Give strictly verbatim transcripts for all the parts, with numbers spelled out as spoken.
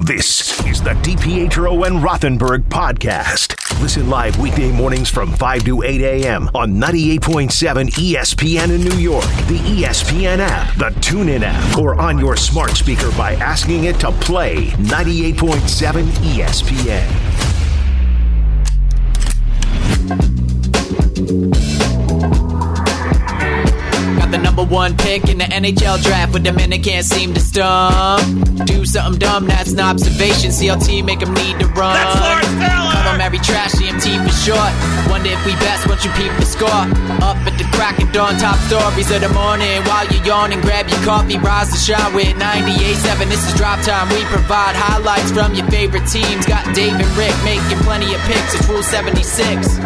This is the DiPietro and Rothenberg podcast. Listen live weekday mornings from five to eight a.m. on ninety-eight point seven E S P N in New York, the E S P N app, the TuneIn app, or on your smart speaker by asking it to play ninety-eight point seven E S P N. Got the number one pick in the N H L draft, but the men they can't seem to stump. Do something dumb, that's an observation. C L T make them need to run. That's Lawrence Taylor! Call them every trash, C M T for short. Wonder if we best once you peep the score. Up at the crack of dawn, top stories of the morning. While you're yawning, grab your coffee, rise to shine with ninety-eight point seven. This is Drop Time. We provide highlights from your favorite teams. Got Dave and Rick making plenty of picks. It's Rule seventy-six.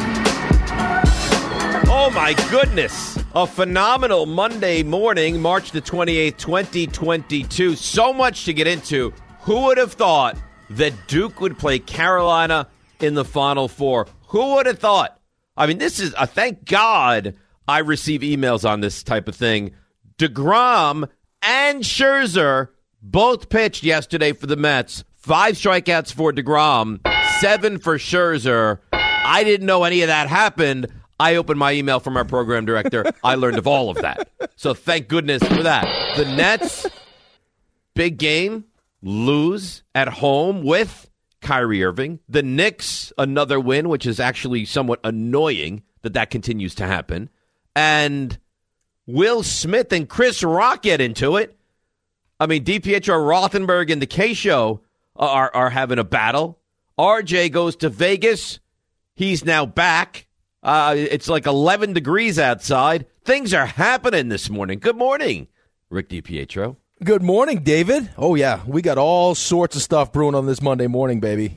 Oh my goodness. A phenomenal Monday morning, March the twenty-eighth, twenty twenty-two. So much to get into. Who would have thought that Duke would play Carolina in the Final Four? Who would have thought? I mean, this is a thank God I receive emails on this type of thing. DeGrom and Scherzer both pitched yesterday for the Mets. Five strikeouts for DeGrom, seven for Scherzer. I didn't know any of that happened. I opened my email from our program director. I learned of all of that. So thank goodness for that. The Nets, big game, lose at home with Kyrie Irving. The Knicks, another win, which is actually somewhat annoying that that continues to happen. And Will Smith and Chris Rock get into it. I mean, DiPietro, Rothenberg, and the K-Show are, are having a battle. R J goes to Vegas. He's now back. Uh, it's like eleven degrees outside. Things are happening this morning. Good morning, Rick DiPietro. Good morning, David. Oh, yeah. We got all sorts of stuff brewing on this Monday morning, baby.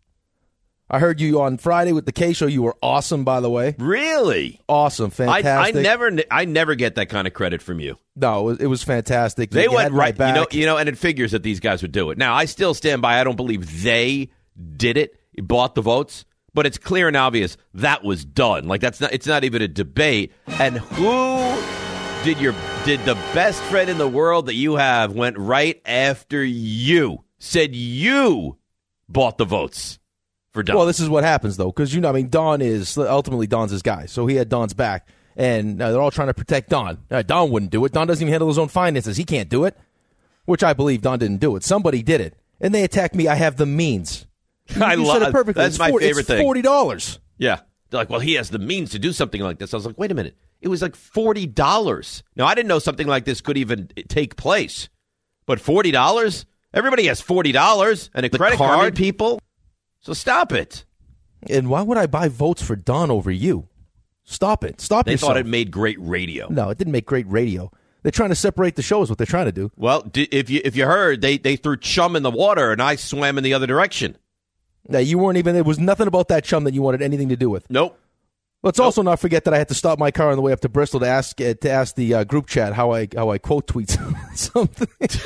I heard you on Friday with the K-Show. You were awesome, by the way. Really? Awesome. Fantastic. I, I never I never get that kind of credit from you. No, it was, it was fantastic. They you went right back. You know, you know, and it figures that these guys would do it. Now, I still stand by. I don't believe they did it, bought the votes. But it's clear and obvious that was done. Like that's not. It's not even a debate. And who did your did the best friend in the world that you have went right after you? Said you bought the votes for Don. Well, this is what happens though, because you know, I mean, Don is ultimately Don's his guy, so he had Don's back, and uh, they're all trying to protect Don. Uh, Don wouldn't do it. Don doesn't even handle his own finances. He can't do it, which I believe Don didn't do it. Somebody did it, and they attacked me. I have the means. You, I you love said it perfectly. That's it's my forty, favorite it's thing. forty dollars. Yeah. They're like, well, he has the means to do something like this. I was like, wait a minute. It was like forty dollars. Now, I didn't know something like this could even take place. But forty dollars? Everybody has forty dollars and a The credit card card. People. So stop it. And why would I buy votes for Don over you? Stop it. Stop They yourself. thought it made great radio. No, it didn't make great radio. They're trying to separate the shows, what they're trying to do. Well, d- if you if you heard, they, they threw chum in the water and I swam in the other direction. Now, you weren't even, there was nothing about that chum that you wanted anything to do with. Nope. Let's nope. also not forget that I had to stop my car on the way up to Bristol to ask uh, to ask the uh, group chat how I how I quote tweet something.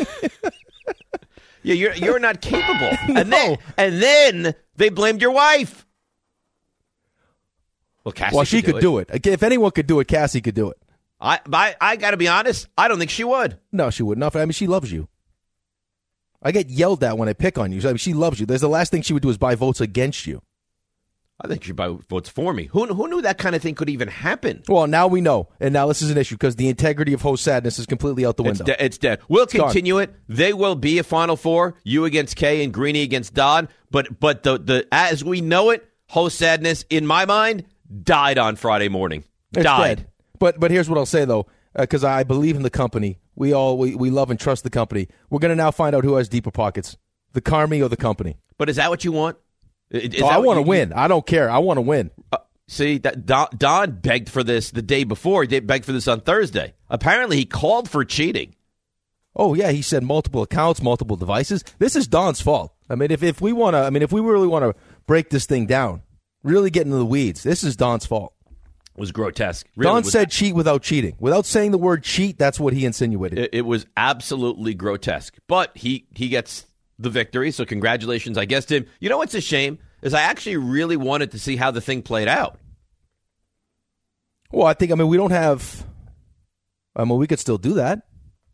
Yeah, you're you're not capable. No. And then and then they blamed your wife. Well, Cassie well, she could, could do, it. do it. If anyone could do it, Cassie could do it. I I, I got to be honest. I don't think she would. No, she wouldn't. I mean, she loves you. I get yelled at when I pick on you. I mean, she loves you. There's the last thing she would do is buy votes against you. I think she'd buy votes for me. Who who knew that kind of thing could even happen? Well, now we know. And now this is an issue because the integrity of Host Sadness is completely out the window. It's, de- it's dead. We'll It's continue it. They will be a Final Four. You against Kay and Greeny against Don. But but the, the as we know it, Host Sadness, in my mind, died on Friday morning. It's died. Dead. But but here's what I'll say, though, because uh, I believe in the company. We all we, we love and trust the company. We're going to now find out who has deeper pockets, the Carmi or the company. But is that what you want? Is oh, I want to you, win. I don't care. I want to win. Uh, see, that Don, Don begged for this the day before. He did beg for this on Thursday. Apparently, he called for cheating. Oh, yeah. He said multiple accounts, multiple devices. This is Don's fault. I mean, if, if we want to, I mean, if we really want to break this thing down, really get into the weeds, this is Don's fault. It was grotesque. Really Don was, said cheat without cheating. Without saying the word cheat, that's what he insinuated. It, it was absolutely grotesque. But he, he gets the victory, so congratulations, I guess, to him. You know what's a shame? Is I actually really wanted to see how the thing played out. Well, I think, I mean, we don't have, I mean, we could still do that.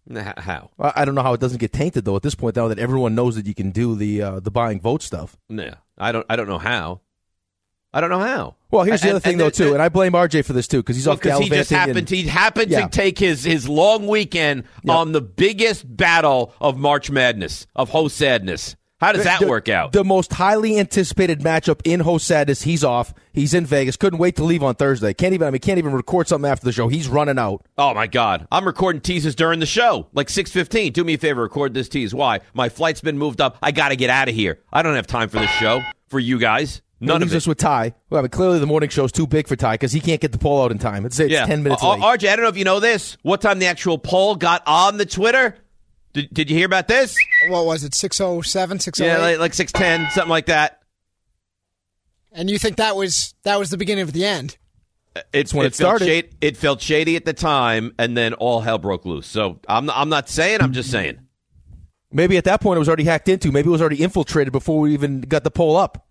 How? I don't know how it doesn't get tainted though. At this point, now that everyone knows that you can do the uh, the buying vote stuff. Yeah, I don't. I don't know how. I don't know how. Well, here's the and, other thing and though the, too, and I blame R J for this too because he's well, off gallivanting. He just happened. And, he happened yeah. to take his his long weekend yep. on the biggest battle of March Madness of Ho Sadness. How does that the, work out? The most highly anticipated matchup in Ho Sadness. He's off. He's in Vegas. Couldn't wait to leave on Thursday. Can't even. I mean, can't even record something after the show. He's running out. Oh my God! I'm recording teases during the show, like six fifteen. Do me a favor, record this tease. Why? My flight's been moved up. I got to get out of here. I don't have time for this show for you guys. None of it. Just with Ty. Well, I mean, clearly the morning show's too big for Ty because he can't get the poll out in time. It's, it's yeah. ten minutes uh, late. R J, I don't know if you know this. What time the actual poll got on the Twitter? Did, did you hear about this? What was it, six oh seven, six oh eight? Yeah, like, like six ten, something like that. And you think that was that was the beginning of the end? It's when it, it felt started. Shady, it felt shady at the time, and then all hell broke loose. So I'm not, I'm not saying, I'm just saying. Maybe at that point it was already hacked into. Maybe it was already infiltrated before we even got the poll up.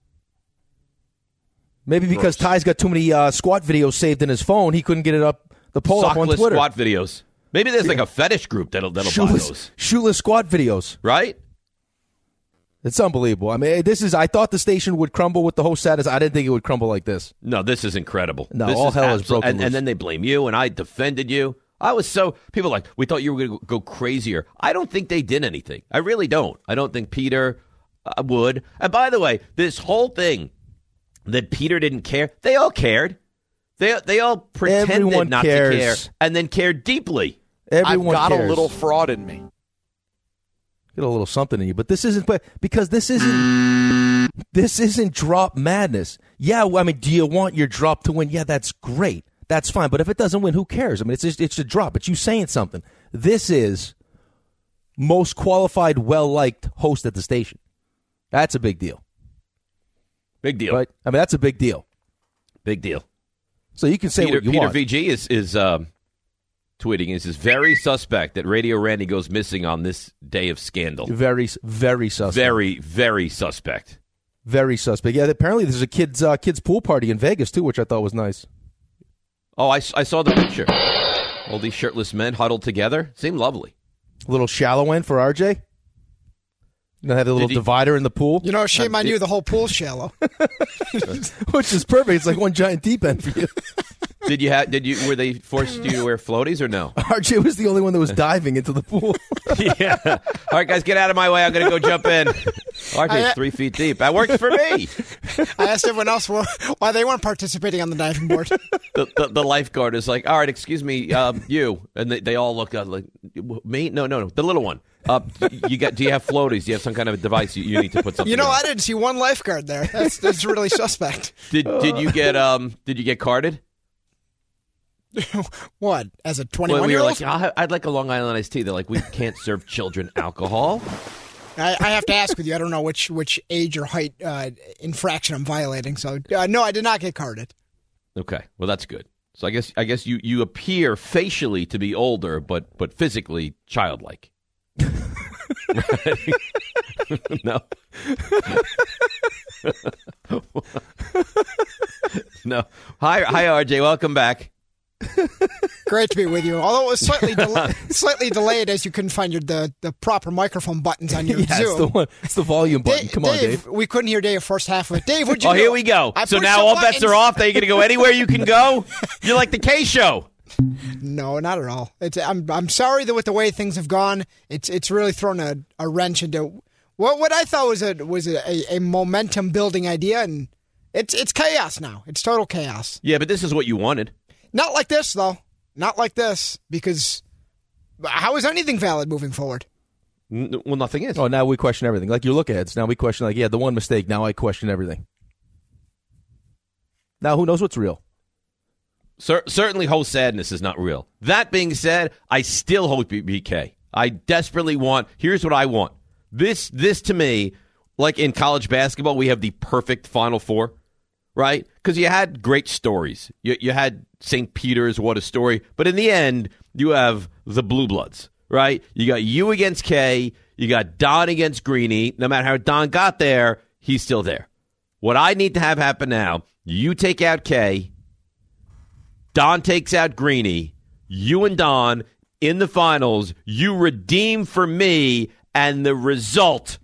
Maybe because Gross. Ty's got too many uh, squat videos saved in his phone, he couldn't get it up. The poll up on Sockless Twitter. squat videos. Maybe there's like a fetish group that'll that'll buy Shoeless, those, shoeless squat videos. right? It's unbelievable. I mean, this is. I thought the station would crumble with the whole status. I didn't think it would crumble like this. No, this is incredible. No, this all is hell is absol- broken and, loose. and then they blame you, and I defended you. I was so people are like we thought you were going to go crazier. I don't think they did anything. I really don't. I don't think Peter uh, would. And by the way, this whole thing that Peter didn't care, they all cared. They they all pretended Everyone not cares. to care, and then cared deeply. Everyone I've got cares. a little fraud in me. Get a little something in you, but this isn't. But because this isn't. This isn't drop madness. Yeah, I mean, do you want your drop to win? Yeah, that's great. That's fine. But if it doesn't win, who cares? I mean, it's just, it's a drop. It's you saying something. This is most qualified, well-liked host at the station. That's a big deal. Big deal. Right? I mean, that's a big deal. Big deal. So you can say Peter, what you Peter want. V G is is um, tweeting. He says very suspect that Radio Randy goes missing on this day of scandal. Very, very suspect. Very, very suspect. Very suspect. Yeah, apparently there's a kids uh, kids pool party in Vegas, too, which I thought was nice. Oh, I, I saw the picture. All these shirtless men huddled together. Seemed lovely. A little shallow end for R J. You know, have a little Did he- divider in the pool, You know, shame on you, the whole pool's shallow. which is perfect. It's like one giant deep end for you. Did you have? Did you? Were they forced you to wear floaties or no? R J was the only one that was diving into the pool. Yeah. All right, guys, get out of my way. I'm going to go jump in. R J's I- three feet deep. That works for me. I asked everyone else why they weren't participating on the diving board. The, the, the lifeguard is like, all right, excuse me, um, you, and they, they all look up like, me? No, no, no, the little one. Uh, you got? Do you have floaties? Do you have some kind of a device you, you need to put something? You know, on? I didn't see one lifeguard there. That's that's really suspect. Did did you get um? Did you get carded? What, as a When twenty-one we year were old? like, I'll have- I'd like a Long Island iced tea. They're like, we can't serve children alcohol. I, I have to ask with you. I don't know which which age or height uh, infraction I'm violating. So uh, no, I did not get carded. Okay, well that's good. So I guess I guess you, you appear facially to be older, but but physically childlike. No. No. Hi, hi, R J. Welcome back. Great to be with you. Although it was slightly del- slightly delayed as you couldn't find your the, the proper microphone buttons on your Yeah, it's Zoom. the one. It's the volume button. Da- Come on, Dave, Dave. we couldn't hear Dave first half of it. Dave, what'd you Oh, do? here we go. I So pushed now some all bets buttons. are off. Now you're going to go anywhere you can go. You're like the K Show. No, not at all. It's, I'm I'm sorry that with the way things have gone, it's it's really thrown a, a wrench into what what I thought was a was a, a, a momentum building idea, and it's it's chaos now. It's total chaos. Yeah, but this is what you wanted. Not like this though. Not like this, because how is anything valid moving forward? N- well, nothing is. Oh, now we question everything. Like your look aheads. Now we question, like, yeah, the one mistake. Now I question everything. Now who knows what's real? Cer- certainly, whole sadness is not real. That being said, I still hope B K. I desperately want. Here's what I want. This, this to me, like in college basketball, we have the perfect Final Four, right? Because you had great stories. You, you had Saint Peter's, what a story. But in the end, you have the Blue Bloods, right? You got you against K. You got Don against Greeny. No matter how Don got there, he's still there. What I need to have happen now, you take out K. Don takes out Greeny. You and Don in the finals, you redeem for me, and the result,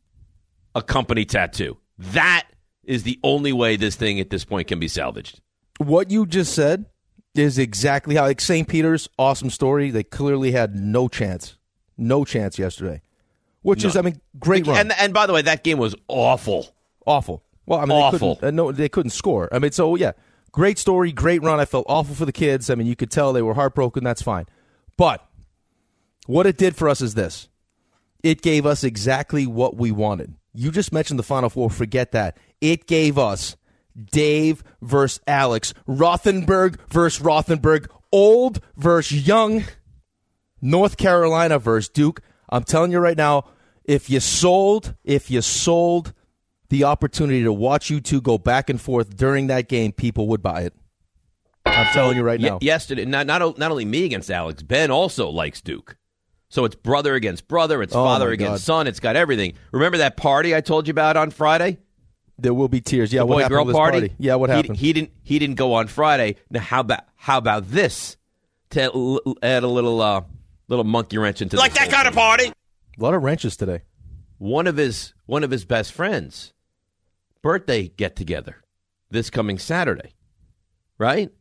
a company tattoo. That is the only way this thing at this point can be salvaged. What you just said is exactly how, like Saint Peter's, awesome story. They clearly had no chance. No chance yesterday. Which no. is, I mean, great run. And, and by the way, that game was awful. Awful. Well, I mean, awful. They couldn't, uh, no, they couldn't score. I mean, so, yeah, great story, great run. I felt awful for the kids. I mean, you could tell they were heartbroken. That's fine. But what it did for us is this. It gave us exactly what we wanted. You just mentioned the Final Four. Forget that. It gave us Dave versus Alex, Rothenberg versus Rothenberg, old versus young, North Carolina versus Duke. I'm telling you right now, if you sold, if you sold the opportunity to watch you two go back and forth during that game, people would buy it. I'm telling you right now. Y- yesterday, not, not not only me against Alex, Ben also likes Duke. So it's brother against brother, it's Oh, father my against God. son, it's got everything. Remember that party I told you about on Friday? There will be tears. Yeah, the what boy happened girl with this party? party? Yeah, what He- happened? He, didn't. He didn't go on Friday. Now how about how about this? To l- add a little uh, little monkey wrench into Like this that whole kind of thing. party? A lot of wrenches today. One of his one of his best friends' birthday get together this coming Saturday, right?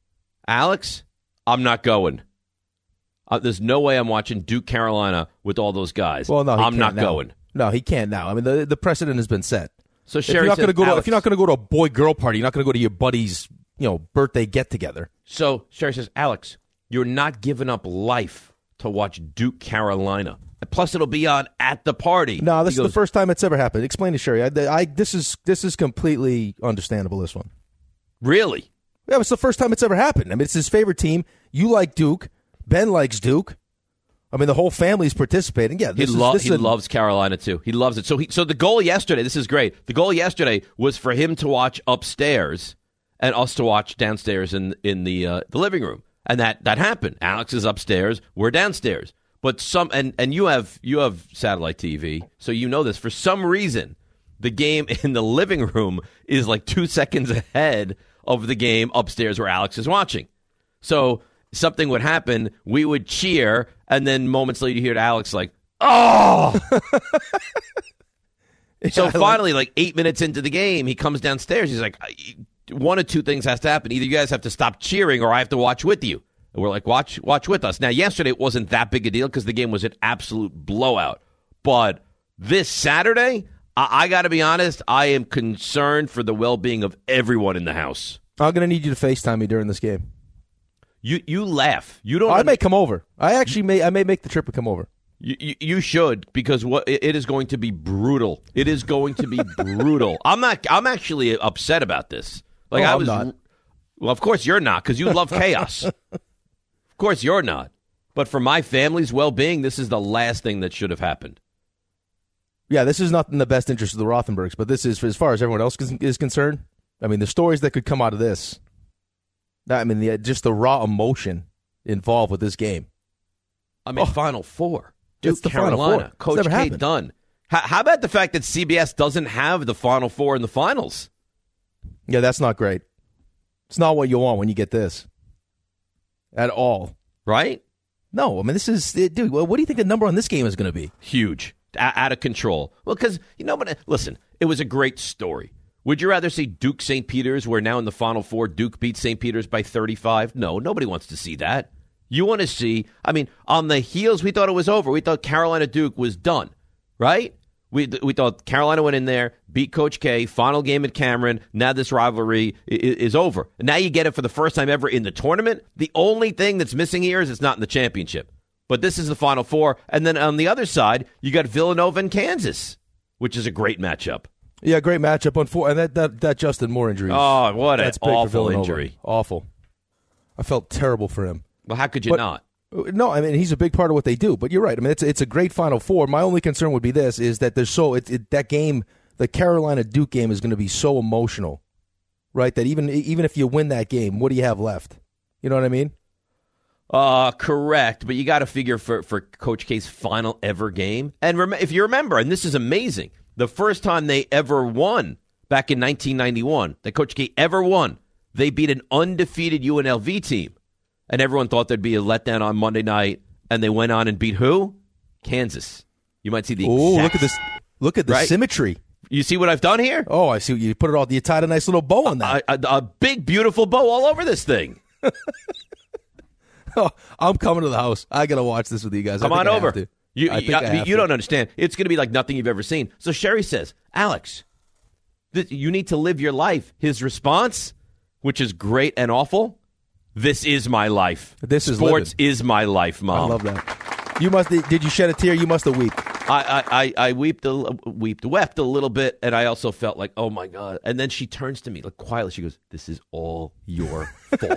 Alex, I'm not going. Uh, there's no way I'm watching Duke Carolina with all those guys. Well, no, he I'm can't not now. going. No, he can't now. I mean, the the precedent has been set. So If Sherry you're not says, going to go to, Alex, if you're not going to go to a boy girl party, you're not going to go to your buddy's, you know, birthday get together. So Sherry says, Alex, you're not giving up life to watch Duke Carolina. Plus, it'll be on at the party. No, this He is goes, the first time it's ever happened. Explain to Sherry. I, I this is this is completely understandable. This one. Really? Yeah, it's the first time it's ever happened. I mean, it's his favorite team. You like Duke. Ben likes Duke. I mean, the whole family's participating. Yeah, He, this is, lo- this he is a- loves Carolina, too. He loves it. So he, so the goal yesterday, this is great. The goal yesterday was for him to watch upstairs and us to watch downstairs in in the uh, the living room. And that, that happened. Alex is upstairs. We're downstairs. But some and, and you have you have satellite T V, so you know this. For some reason, the game in the living room is like two seconds ahead of the game upstairs where Alex is watching. So something would happen, we would cheer, and then moments later you hear Alex like, oh! So finally, like eight minutes into the game, he comes downstairs. He's like, one of two things has to happen. Either you guys have to stop cheering or I have to watch with you. And we're like, watch watch with us. Now, yesterday it wasn't that big a deal because the game was an absolute blowout. But this Saturday, I, I got to be honest, I am concerned for the well-being of everyone in the house. I'm going to need you to FaceTime me during this game. You you laugh. You don't. I under- may come over. I actually may. I may make the trip and come over. You, you, you should, because what it it is going to be brutal. It is going to be brutal. I'm not. I'm actually upset about this. Like Oh, I I'm was. not. Well, of course you're not, because you love chaos. Of course you're not. But for my family's well-being, this is the last thing that should have happened. Yeah, this is not in the best interest of the Rothenbergs, but this is, as far as everyone else is, is concerned. I mean, the stories that could come out of this. I mean, the, just the raw emotion involved with this game. I mean, Oh. Final Four. Duke, It's the Final Carolina. Four. It's Coach never K happened. done. How, how about the fact that C B S doesn't have the Final Four in the finals? Yeah, that's not great. It's not what you want when you get this. At all. Right? No, I mean, this is, dude, what do you think the number on this game is going to be? Huge. A- out of control. Well, because, you know, but listen, it was a great story. Would you rather see Duke Saint Peter's, where now in the Final Four, Duke beats Saint Peter's by thirty-five? No, nobody wants to see that. You want to see, I mean, on the heels, we thought it was over. We thought Carolina Duke was done, right? We we thought Carolina went in there, beat Coach K, final game at Cameron. Now this rivalry is, is over. And now you get it for the first time ever in the tournament. The only thing that's missing here is it's not in the championship. But this is the Final Four. And then on the other side, you got Villanova and Kansas, which is a great matchup. Yeah, great matchup. On four, and that, that, that Justin Moore injury. Oh, what an that's big for awful Villanova. injury. Awful. I felt terrible for him. Well, how could you But- not? No, I mean, he's a big part of what they do. But you're right. I mean, it's it's a great Final Four. My only concern would be this, is that there's so it, it, that game, the Carolina-Duke game, is going to be so emotional, right, that even even if you win that game, what do you have left? You know what I mean? Uh, correct. But you got to figure for, for Coach K's final ever game. And rem- if you remember, and this is amazing, the first time they ever won back in nineteen ninety-one, that Coach K ever won, they beat an undefeated U N L V team. And everyone thought there'd be a letdown on Monday night and they went on and beat who? Kansas. You might see the Oh, exact... look at this. Look at the Right? symmetry. You see what I've done here? Oh, I see. You put it all. You tied a nice little bow on that. A, a, a big, beautiful bow all over this thing. Oh, I'm coming to the house. I got to watch this with you guys. I Come think on I have over. to. You, I think you, I have you to. don't understand. It's going to be like nothing you've ever seen. So Sherry says, Alex, th- you need to live your life. His response, which is great and awful, this is my life. This is Sports living. is my life, Mom. I love that. You must. Did you shed a tear? You must have wept. I, I, I, I wept, a, wept, wept a little bit, and I also felt like, oh, my God. And then she turns to me, like quietly, she goes, this is all your fault.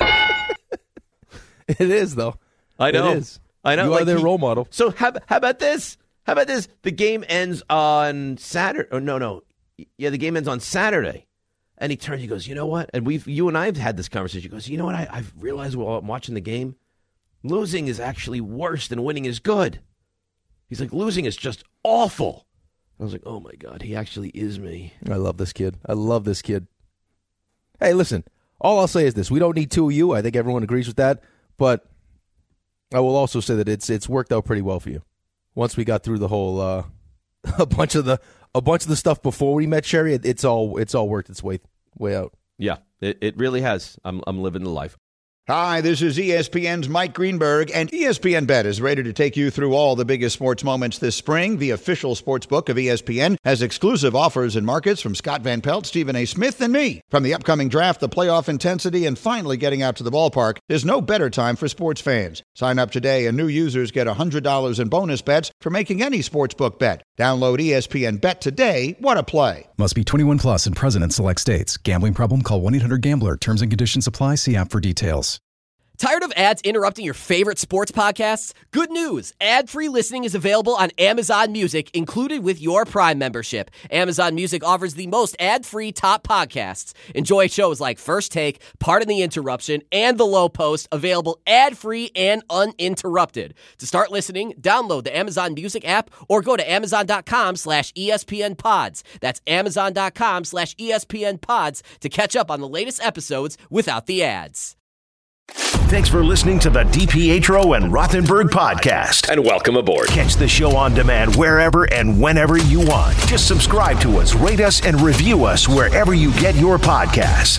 It is, though. I know. It is. I know. You like are their he- role model. So how, how about this? How about this? The game ends on Saturday. Oh, no, no. Yeah, the game ends on Saturday. And he turns, he goes, you know what? And we've, you and I have had this conversation. He goes, you know what? I, I've realized while I'm watching the game, losing is actually worse than winning is good. He's like, losing is just awful. I was like, oh, my God, he actually is me. I love this kid. I love this kid. Hey, listen, all I'll say is this. We don't need two of you. I think everyone agrees with that. But I will also say that it's it's worked out pretty well for you. Once we got through the whole uh, a bunch of the a bunch of the stuff before we met Sherry, it, it's all it's all worked its way way out. Yeah, it, it really has. I'm I'm living the life. Hi, this is E S P N's Mike Greenberg, and E S P N Bet is ready to take you through all the biggest sports moments this spring. The official sports book of E S P N has exclusive offers and markets from Scott Van Pelt, Stephen A. Smith, and me. From the upcoming draft, the playoff intensity, and finally getting out to the ballpark, there's no better time for sports fans. Sign up today, and new users get one hundred dollars in bonus bets for making any sportsbook bet. Download E S P N Bet today. What a play. Must be twenty-one plus and present in select states. Gambling problem? Call one eight hundred gambler. Terms and conditions apply. See app for details. Tired of ads interrupting your favorite sports podcasts? Good news! Ad-free listening is available on Amazon Music, included with your Prime membership. Amazon Music offers the most ad-free top podcasts. Enjoy shows like First Take, Pardon the Interruption, and The Low Post, available ad-free and uninterrupted. To start listening, download the Amazon Music app or go to amazon.com slash ESPN pods. That's amazon.com slash ESPN pods to catch up on the latest episodes without the ads. Thanks for listening to the DiPietro and Rothenberg podcast. And welcome aboard. Catch the show on demand wherever and whenever you want. Just subscribe to us, rate us, and review us wherever you get your podcasts.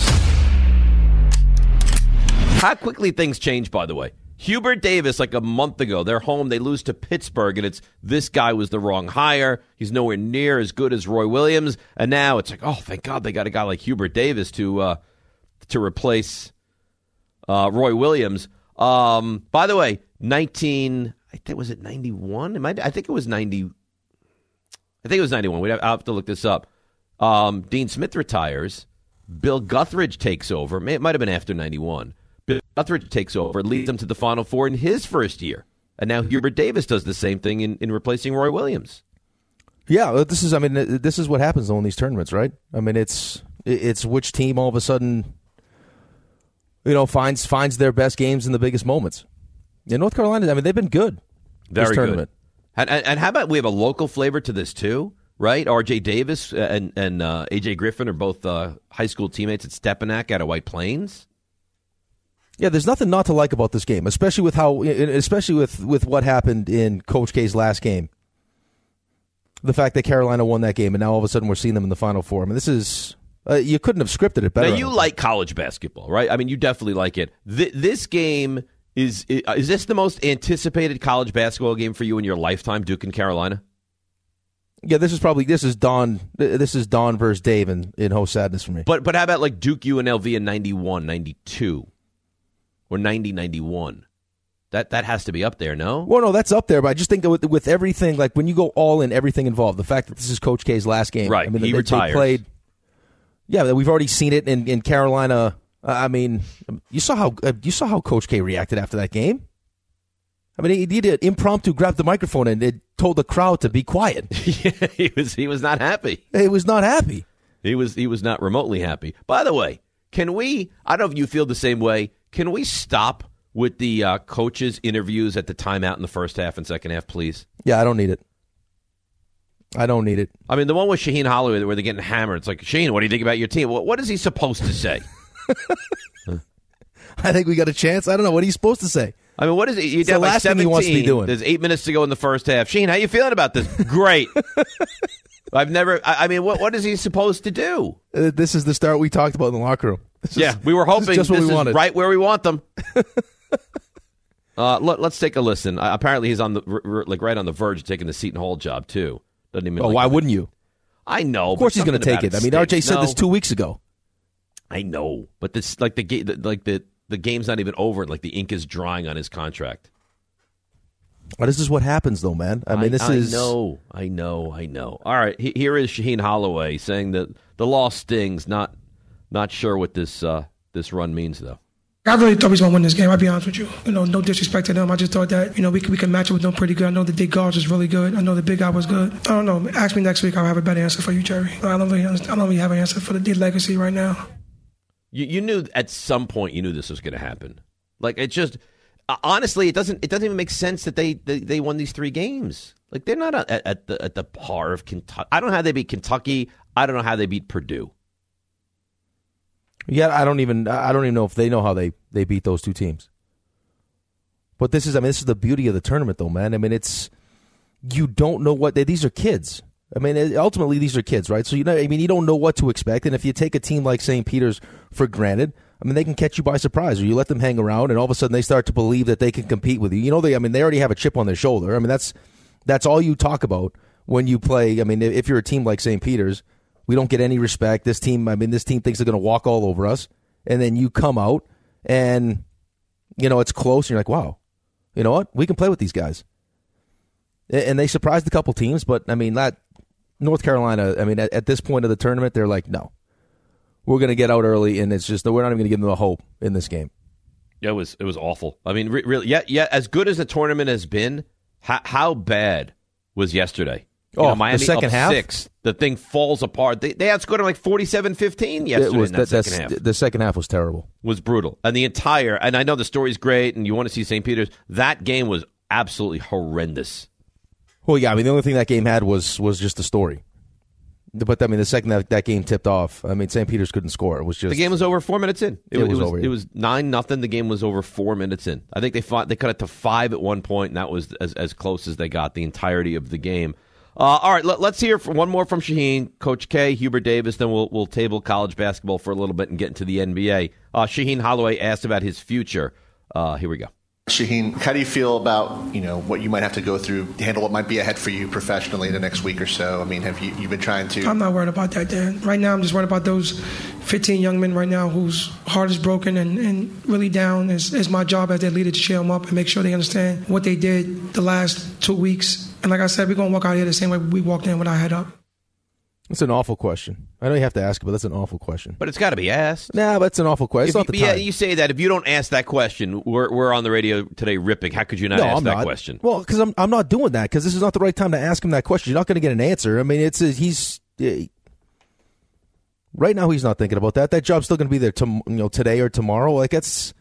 How quickly things change, by the way. Hubert Davis, like a month ago, they're home, they lose to Pittsburgh, and it's this guy was the wrong hire. He's nowhere near as good as Roy Williams. And now it's like, oh, thank God they got a guy like Hubert Davis to uh, to replace uh, Roy Williams. Um, by the way, nineteen, I think, was it ninety-one? It might, I think it was ninety. I think it was ninety-one. We'd have, I'll have to look this up. Um, Dean Smith retires. Bill Guthridge takes over. It might have been after ninety-one. Bill Guthridge takes over, leads them to the Final Four in his first year. And now Hubert Davis does the same thing in, in replacing Roy Williams. Yeah, this is. I mean, this is what happens in these tournaments, right? I mean, it's it's which team all of a sudden, you know, finds finds their best games in the biggest moments. In North Carolina, I mean, they've been good. Very this tournament. good. And, and, and how about we have a local flavor to this too, right? R J Davis and and uh, A J Griffin are both uh, high school teammates at Stepanak out of White Plains. Yeah, there's nothing not to like about this game, especially with how, especially with, with what happened in Coach K's last game. The fact that Carolina won that game, and now all of a sudden we're seeing them in the Final Four. I mean, this is uh, you couldn't have scripted it better. Now you like college basketball, right? I mean, you definitely like it. Th- this game is is this the most anticipated college basketball game for you in your lifetime, Duke and Carolina? Yeah, this is probably this is Don. This is Don versus Dave in, in Ho Sadness for me. But but how about like Duke U N L V in ninety-one, ninety-two? Or ninety, ninety-one. That that has to be up there, no? Well, no, that's up there, but I just think that with, with everything, like when you go all in, everything involved, the fact that this is Coach K's last game. Right, I mean, he they, retires. They played, yeah, we've already seen it in, in Carolina. Uh, I mean, you saw how uh, you saw how Coach K reacted after that game. I mean, he, he did impromptu grab the microphone and it told the crowd to be quiet. Yeah, he was he was not happy. He was not happy. He was he was not remotely happy. By the way, can we? I don't know if you feel the same way. Can we stop with the uh, coaches' interviews at the timeout in the first half and second half, please? Yeah, I don't need it. I don't need it. I mean, the one with Shaheen Holloway where they're getting hammered. It's like, Shaheen, what do you think about your team? What, what is he supposed to say? I think we got a chance. I don't know. What are you supposed to say? I mean, what is it? You It's the down like last thing he seventeen. wants to be doing. There's eight minutes to go in the first half. Sheen, how you feeling about this? Great. I've never. I, I mean, what what is he supposed to do? Uh, this is the start we talked about in the locker room. This Yeah, is- we were this hoping is just what this we is wanted. right where we want them. uh, let, let's take a listen. Uh, apparently, he's on the r- r- like right on the verge of taking the Seton Hall job too. Doesn't even. Oh, like, why wouldn't you? I know. Of course he's going to take it. I mean, R J said no, this two weeks ago. I know, but this like the game, like the the game's not even over. Like the ink is drying on his contract. Well, this is what happens, though, man. I mean, this I is. know, I know, I know. All right, he, here is Shaheen Holloway saying that the loss stings. Not, not sure what this uh, this run means though. I really thought we was going to win this game, I'll be honest with you. You know, no disrespect to them. I just thought that, you know, we, we can match up with them pretty good. I know the big guards was really good. I know the big guy was good. I don't know. Ask me next week. I'll have a better answer for you, Jerry. I don't really, I don't really have an answer for the, the legacy right now. You, you knew at some point you knew this was going to happen. Like it just uh, honestly, it doesn't it doesn't even make sense that they, they, they won these three games. Like they're not at, at the at the par of Kentucky. I don't know how they beat Kentucky. I don't know how they beat Purdue. Yeah, I don't even. I don't even know if they know how they, they beat those two teams. But this is, I mean, this is the beauty of the tournament, though, man. I mean, it's you don't know what they, these are kids. I mean, it, ultimately, these are kids, right? So you know, I mean, you don't know what to expect, and if you take a team like Saint Peter's for granted, I mean, they can catch you by surprise, or you let them hang around, and all of a sudden they start to believe that they can compete with you. You know, they, I mean, they already have a chip on their shoulder. I mean, that's that's all you talk about when you play. I mean, if you're a team like Saint Peter's, we don't get any respect. This team, I mean, this team thinks they're going to walk all over us, and then you come out, and you know it's close, and you're like, wow, you know what? We can play with these guys, and they surprised a couple teams, but I mean that. North Carolina, I mean, at, at this point of the tournament, they're like, no, we're going to get out early, and it's just we're not even going to give them a hope in this game. Yeah, it was it was awful. I mean, re- really, yeah, yeah. As good as the tournament has been, how, how bad was yesterday? You Oh, know, Miami the second up half, six. The thing falls apart. They they outscored them like forty-seven fifteen yesterday. It was, in that that, second half The second half was terrible. was brutal, and the entire. And I know the story's great, and you want to see Saint Peter's. That game was absolutely horrendous. Well, yeah, I mean, the only thing that game had was was just the story. But I mean, the second that that game tipped off, I mean, Saint Peter's couldn't score. It was just The game was over four minutes in. It was over, It yeah. was nine nothing. The game was over four minutes in. I think they fought. They cut it to five at one point, and that was as as close as they got the entirety of the game. Uh, all right, let, let's hear from, one more from Shaheen, Coach K, Hubert Davis. Then we'll we'll table college basketball for a little bit and get into the N B A. Uh, Shaheen Holloway asked about his future. Uh, here we go. Shaheen, how do you feel about, you know, what you might have to go through to handle what might be ahead for you professionally in the next week or so? I mean, have you you've been trying to? I'm not worried about that, Dan. Right now, I'm just worried about those fifteen young men right now whose heart is broken and, and really down. It's, it's my job as their leader to cheer them up and make sure they understand what they did the last two weeks. And like I said, we're going to walk out here the same way we walked in with our head up. It's an awful question. I know you have to ask it, but that's an awful question. But it's got to be asked. Nah, but it's an awful question. It's If not the you, yeah, time. you say that. If you don't ask that question, we're we're on the radio today ripping. How could you not no, ask I'm that not. question? Well, because I'm I'm not doing that because this is not the right time to ask him that question. You're not going to get an answer. I mean, it's a, he's eh, right now he's not thinking about that. That job's still going to be there, to, you know, today or tomorrow. Like it's,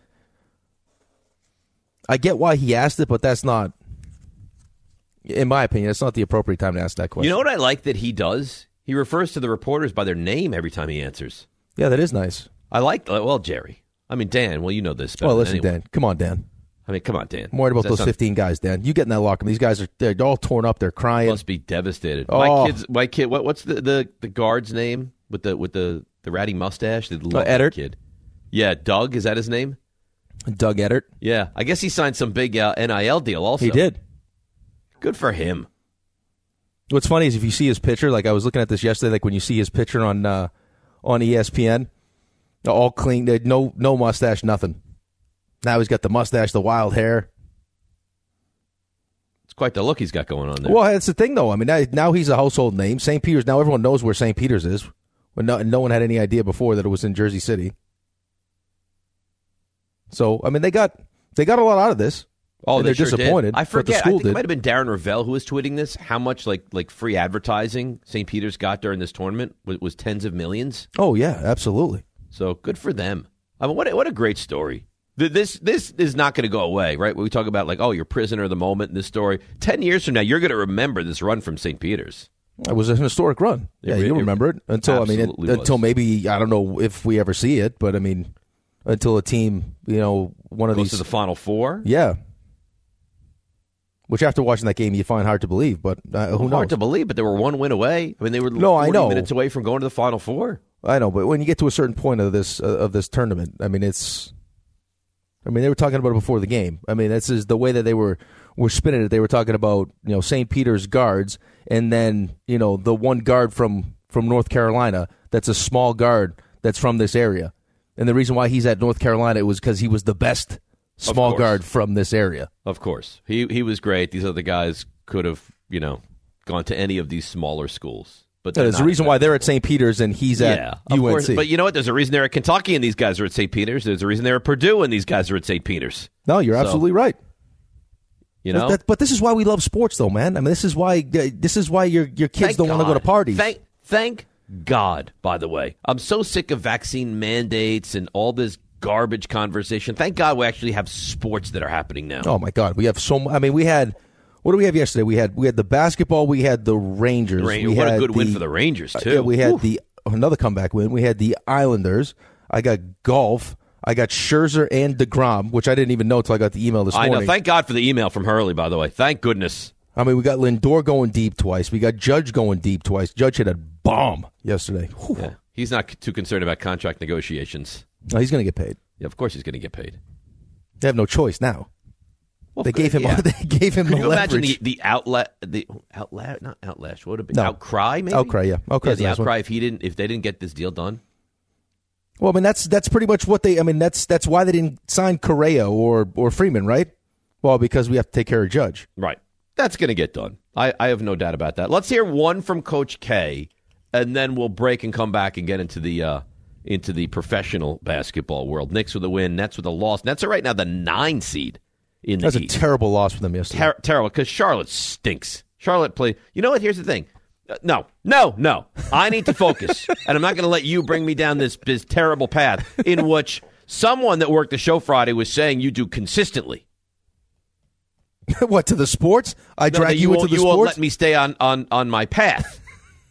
I get why he asked it, but that's not, in my opinion, that's not the appropriate time to ask that question. You know what I like that he does? He refers to the reporters by their name every time he answers. Yeah, that is nice. I like, well, Jerry. I mean, Dan, well, you know this better Well, than listen, anyone. Dan. Come on, Dan. I mean, come on, Dan. I'm worried about Does that those sound- fifteen guys, Dan. You get in that locker room. These guys are they're all torn up. They're crying. Must be devastated. Oh. My kids, my kid. What, what's the, the, the guard's name with the with the, the ratty mustache? They love that Eddard? kid. Yeah, Doug. Is that his name? Doug Eddard. Yeah, I guess he signed some big uh, N I L deal. Also, He did. Good for him. What's funny is if you see his picture, like I was looking at this yesterday, like when you see his picture on uh, on E S P N, all clean, no no mustache, nothing. Now he's got the mustache, the wild hair. It's quite the look he's got going on there. Well, that's the thing, though. I mean, now, now he's a household name. Saint Peter's, now everyone knows where Saint Peter's is. When no, no one had any idea before that it was in Jersey City. So, I mean, they got they got a lot out of this. Oh, and they they're sure did. disappointed. I but the forget. I school think it did. might have been Darren Ravel who was tweeting this. How much like like free advertising Saint Peter's got during this tournament was, was tens of millions. Oh yeah, absolutely. So good for them. I mean, what a, what a great story. Th- This this is not going to go away, right? We talk about like, oh, you're prisoner of the moment in this story. Ten years from now, you're going to remember this run from Saint Peter's. It was an historic run. It Yeah, re- you it remember it until I mean, it, absolutely was. until maybe I don't know if we ever see it, but I mean, until a team, you know, one of Goes these to the Final Four. Yeah. Which after watching that game, you find hard to believe, but uh, who knows? Hard to believe, but they were one win away. I mean, they were no, I know. minutes away from going to the Final Four. I know, but when you get to a certain point of this uh, of this tournament, I mean, it's. I mean, they were talking about it before the game. I mean, this is the way that they were were spinning it. They were talking about you know Saint Peter's guards, and then you know the one guard from from North Carolina that's a small guard that's from this area, and the reason why he's at North Carolina was because he was the best small guard from this area. Of course. He he was great. These other guys could have, you know, gone to any of these smaller schools. But yeah, there's a reason why they're at Saint Peter's and he's at yeah, U N C. Course, but you know what? There's a reason they're at Kentucky and these guys are at Saint Peter's. There's a reason they're at Purdue and these guys are at Saint Peter's. No, you're so, absolutely right. You know? That, but this is why we love sports, though, man. I mean, this is why this is why your your kids thank don't want to go to parties. Thank, thank God, by the way. I'm so sick of vaccine mandates and all this garbage conversation. Thank God we actually have sports that are happening now. Oh my God, we have so. I mean, we had what do we have yesterday? We had we had the basketball. We had the Rangers. The Rangers we what had a good the, win for the Rangers too. Uh, yeah, we had Whew. the another comeback win. We had the Islanders. I got golf. I got Scherzer and DeGrom, which I didn't even know until I got the email this I morning. know. Thank God for the email from Hurley, by the way. Thank goodness. I mean, we got Lindor going deep twice. We got Judge going deep twice. Judge hit a bomb yesterday. Whew. Yeah, he's not too concerned about contract negotiations. No, he's going to get paid. Yeah, of course he's going to get paid. They have no choice now. Well, they gave him. yeah. They gave him. Can the you imagine leverage. the, the outlet, the outlet, not outlash? What would it be? No. Outcry, maybe. Outcry, yeah. Outcry's yeah, the the nice outcry. one. If he didn't, if they didn't get this deal done. Well, I mean that's that's pretty much what they. I mean that's that's why they didn't sign Correa or or Freeman, right? Well, because we have to take care of Judge. Right. That's going to get done. I, I have no doubt about that. Let's hear one from Coach K, and then we'll break and come back and get into the uh, into the professional basketball world. Knicks with a win, Nets with a loss. Nets are right now the nine seed in the That's East. a terrible loss for them yesterday. Ter- terrible, because Charlotte stinks. Charlotte played. You know what? Here's the thing. Uh, no, no, no. I need to focus, and I'm not going to let you bring me down this, this terrible path in which someone that worked the show Friday was saying you do consistently. What, to the sports? I No, drag that you, into won't, the you sports? won't let me stay on, on, on my path.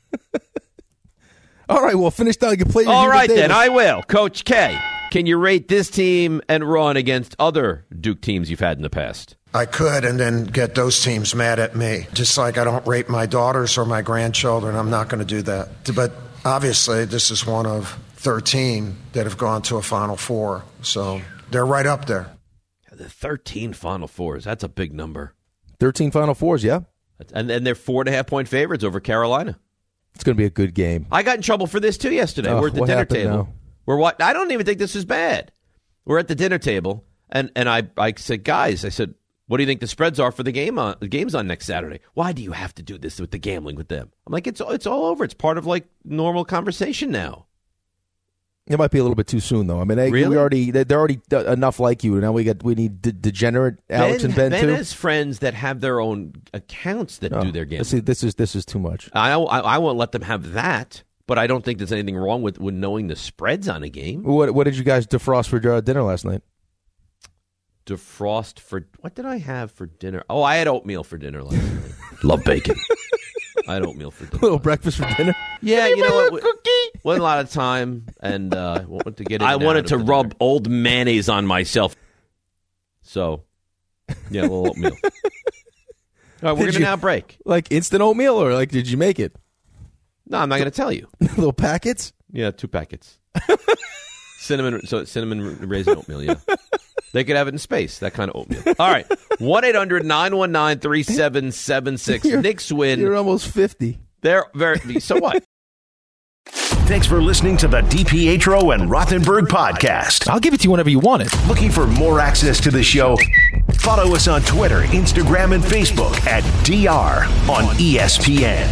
All right, well, finish down. You play your All Hubert right, Davis. then. I will. Coach K, can you rate this team and run against other Duke teams you've had in the past? I could, and then get those teams mad at me. Just like I don't rate my daughters or my grandchildren, I'm not going to do that. But obviously, this is one of thirteen that have gone to a Final Four. So they're right up there. The thirteen Final Fours. That's a big number. thirteen Final Fours, yeah. And, and they're four and a half point favorites over Carolina. It's going to be a good game. I got in trouble for this, too, yesterday. Oh, We're at the what dinner happened table. now? We're what? I don't even think this is bad. We're at the dinner table, and, and I, I said, guys, I said, what do you think the spreads are for the game on the games on next Saturday? Why do you have to do this with the gambling with them? I'm like, it's it's all over. It's part of like normal conversation now. It might be a little bit too soon, though. I mean, they, Really? we already they're already enough like you. Now we got we need de- degenerate Alex and Ben, Ben too. has friends that have their own accounts that Oh, do their gambling. See, this is this is too much. I, I I won't let them have that, but I don't think there's anything wrong with, with knowing the spreads on a game. What what did you guys defrost for uh, dinner last night? Defrost for what did I have for dinner? Oh, I had oatmeal for dinner last night. Love bacon. I had oatmeal for A dinner. little breakfast for dinner. Yeah, you know what? Cookie. Wasn't a lot of time, and uh, wanted to get. In I and out wanted of to the rub dinner. old mayonnaise on myself. So, yeah, a little oatmeal. All right, we're Did going to you- now break. Like instant oatmeal, or like did you make it? No, I'm not going to tell you. Little packets. Yeah, two packets. cinnamon, so it's cinnamon raisin oatmeal. Yeah, they could have it in space. That kind of oatmeal. All right, one eight hundred nine one nine three seven seven six. You're- Knicks win. You're almost fifty. They're very. So what? Thanks for listening to the DiPietro and Rothenberg podcast. I'll give it to you whenever you want it. Looking for more access to the show? Follow us on Twitter, Instagram, and Facebook at D R on E S P N.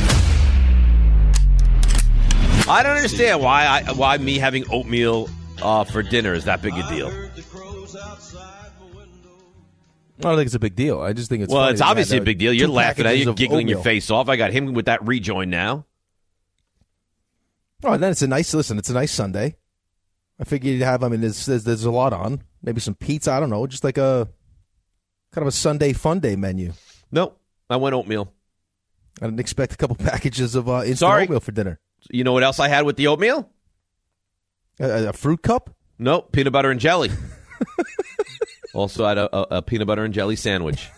I don't understand why I why me having oatmeal uh, for dinner is that big a deal. I don't think it's a big deal. I just think it's well, funny it's that you obviously had, a uh, big deal. You're two laughing at it. packages You're of giggling your oatmeal. face off. I got him with that rejoin now. Oh, and then it's a nice listen. It's a nice Sunday. I figured you'd have. I mean, there's, there's there's a lot on. Maybe some pizza. I don't know. Just like a kind of a Sunday fun day menu. Nope, I went oatmeal. I didn't expect a couple packages of uh, instant Sorry. oatmeal for dinner. You know what else I had with the oatmeal? A, a fruit cup. Nope, peanut butter and jelly. Also had a, a, a peanut butter and jelly sandwich.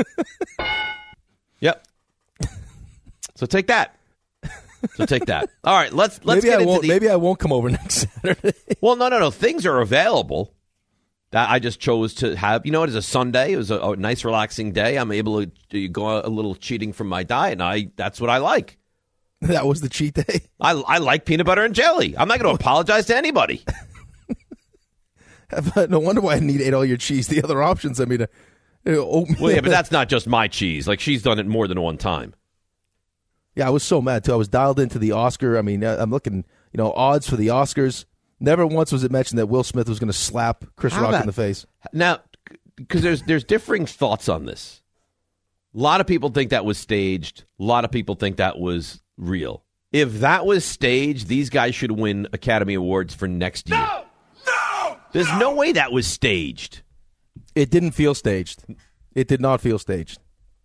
Yep. So take that. So take that. All right, let's let's maybe get I into won't. the... Maybe I won't come over next Saturday. Well, no, no, no. Things are available. That I just chose to have. You know, it is a Sunday. It was a, a nice, relaxing day. I'm able to go a little cheating from my diet, and I that's what I like. That was the cheat day? I, I like peanut butter and jelly. I'm not going to apologize to anybody. No wonder why I need ate all your cheese. The other options, I mean, uh, oatmeal. Well, yeah, but that's not just my cheese. Like, she's done it more than one time. Yeah, I was so mad, too. I was dialed into the Oscar. I mean, I'm looking, you know, odds for the Oscars. Never once was it mentioned that Will Smith was going to slap Chris How Rock about, in the face. Now, because there's there's differing thoughts on this. A lot of people think that was staged. A lot of people think that was real. If that was staged, these guys should win Academy Awards for next year. No! No! There's no, no way that was staged. It didn't feel staged. It did not feel staged.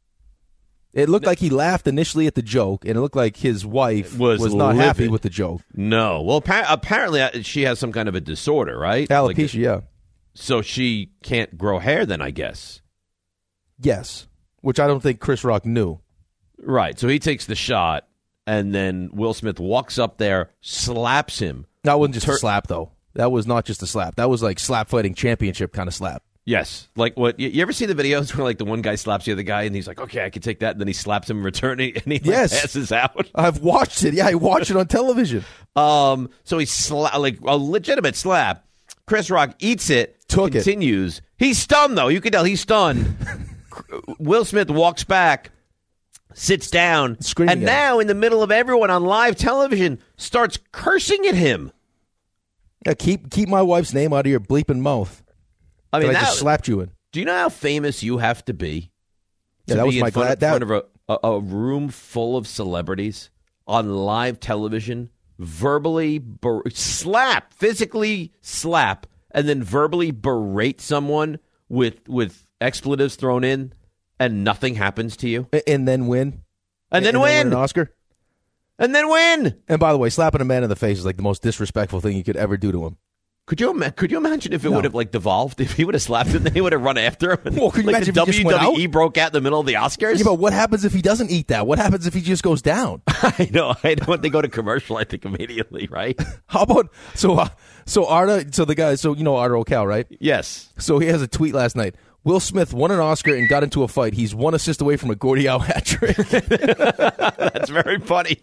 It looked like he laughed initially at the joke, and it looked like his wife was, was not livid. happy with the joke. No. Well, appa- apparently she has some kind of a disorder, right? Alopecia, like, yeah. So she can't grow hair then, I guess. Yes, which I don't think Chris Rock knew. Right. So he takes the shot, and then Will Smith walks up there, slaps him. That wasn't just Tur- a slap, though. That was not just a slap. That was like slap fighting championship kind of slap. Yes. Like what? You, you ever see the videos where like the one guy slaps the other guy and he's like, okay, I can take that. And then he slaps him in return and he like, yes. passes out. I've watched it. Yeah, I watched it on television. Um. So he sla- like a legitimate slap. Chris Rock eats it, Took continues. it. He's stunned, though. You can tell he's stunned. Will Smith walks back, sits down, Screaming and now in the middle of everyone on live television starts cursing at him. Yeah, keep keep my wife's name out of your bleeping mouth. I mean, that that, I just slapped you in. Do you know how famous you have to be? Yeah, to that be was in my front, glad. of, That, front of a, a, a room full of celebrities on live television, verbally ber- slap, physically slap, and then verbally berate someone with with expletives thrown in, and nothing happens to you, and then win, and then and win then win an Oscar, and then win. And by the way, slapping a man in the face is like the most disrespectful thing you could ever do to him. Could you ima- could you imagine if it No. would have like devolved? If he would have slapped him, they would have run after him. And, Well, could you like imagine the if he just W went W E out? broke out in the middle of the Oscars? Yeah, but what happens if he doesn't eat that? What happens if he just goes down? I know. I know. When they go to commercial, I think immediately, right? How about so? Uh, so Arda, so the guy, so you know Arda O'Cal, right? Yes. So he has a tweet last night. Will Smith won an Oscar and got into a fight. He's one assist away from a Gordie Howe hat trick. That's very funny.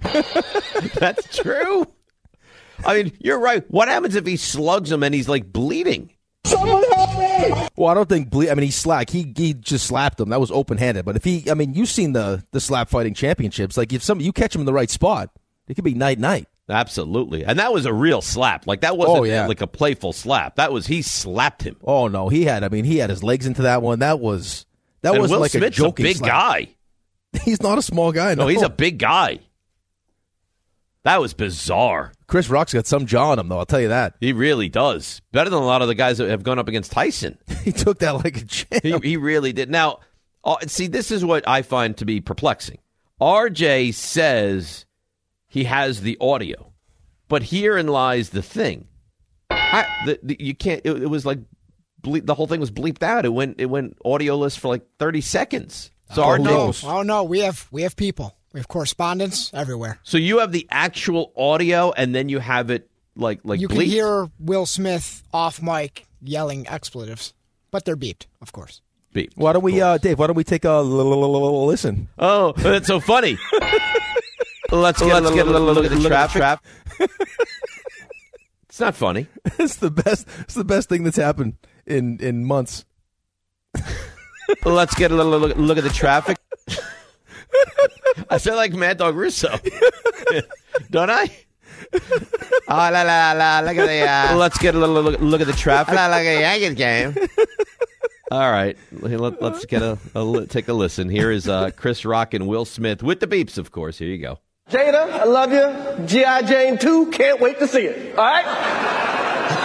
That's true. I mean, you're right. What happens if he slugs him and he's like bleeding? Someone help me! Well, I don't think ble- I mean he slack. He he just slapped him. That was open handed. But if he, I mean, you've seen the the slap fighting championships. Like if some you catch him in the right spot, it could be night night. Absolutely, and that was a real slap. Like that wasn't Oh, yeah. like a playful slap. That was he slapped him. Oh no, he had. I mean, he had his legs into that one. That was that and wasn't Will like Smith's a joking big slap. guy. He's not a small guy. No, No, he's a big guy. That was bizarre. Chris Rock's got some jaw on him, though. I'll tell you that. He really does. Better than a lot of the guys that have gone up against Tyson. He took that like a champ. He, he really did. Now, uh, see, this is what I find to be perplexing. R J says he has the audio, but herein lies the thing. I, the, the, you can't. It, it was like bleep, the whole thing was bleeped out. It went. It went audioless for like thirty seconds. So oh our no! knows. Oh no! We have we have people. We have correspondents everywhere. So you have the actual audio, and then you have it like like you bleeped? can hear Will Smith off mic yelling expletives, but they're beeped, of course. Beeped. Why don't we, uh, Dave? Why don't we take a l- l- l- listen? Oh, that's so funny. Let's get, let's get a little look at the traffic. It's not funny. It's the best. It's the best thing that's happened in in months. Let's get a little look, look at the traffic. I sound like Mad Dog Russo, don't I? Oh, la, la, la, look at the... Uh, Let's get a little look, look at the traffic. la, look at the Yankees game. All right, Let, let's get a, a li- take a listen. Here is uh, Chris Rock and Will Smith with the beeps, of course. Here you go. Jada, I love you. G I. Jane two, can't wait to see it. All right?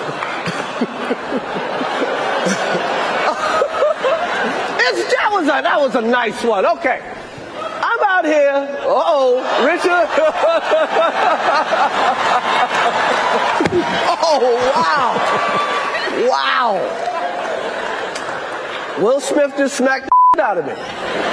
It's, that was a that was a nice one. Okay. I'm out here. Uh-oh, Richard. Oh, wow. Wow! Will Smith just smacked the out of me.